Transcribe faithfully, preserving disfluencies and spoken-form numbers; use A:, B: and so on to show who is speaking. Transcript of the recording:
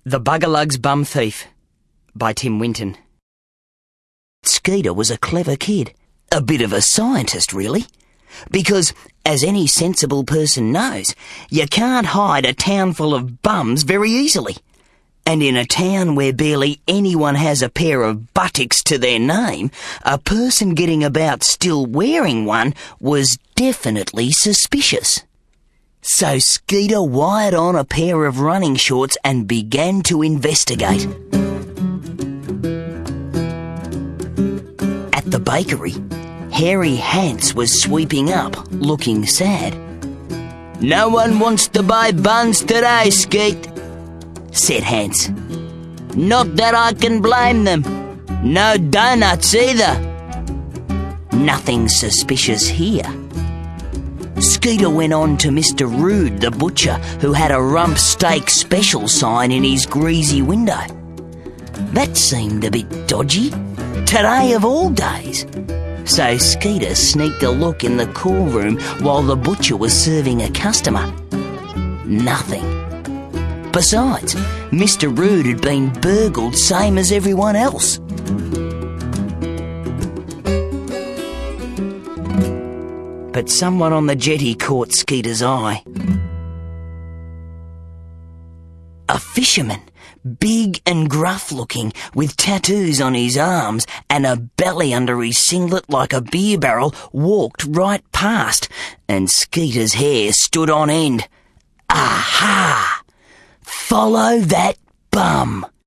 A: The Bugalug's Bum Thief by Tim Winton.
B: Skeeter was a clever kid, a bit of a scientist really, because, as any sensible person knows, you can't hide a town full of bums very easily. And in a town where barely anyone has a pair of buttocks to their name, a person getting about still wearing one was definitely suspicious. So Skeeter wired on a pair of running shorts and began to investigate. At the bakery, Hairy Hance was sweeping up, looking sad.
A: "No one wants to buy buns today, Skeet,"
B: said Hance.
A: "Not that I can blame them. No donuts either."
B: Nothing suspicious here. Skeeter went on to Mister Rude, the butcher, who had a rump steak special sign in his greasy window. That seemed a bit dodgy. Today of all days. So Skeeter sneaked a look in the cool room while the butcher was serving a customer. Nothing. Besides, Mister Rude had been burgled same as everyone else. But someone on the jetty caught Skeeter's eye. A fisherman, big and gruff-looking, with tattoos on his arms and a belly under his singlet like a beer barrel, walked right past, and Skeeter's hair stood on end. Aha! Follow that bum!